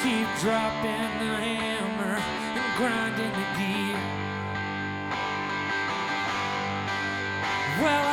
keep dropping the hammer and grinding the gear. Well,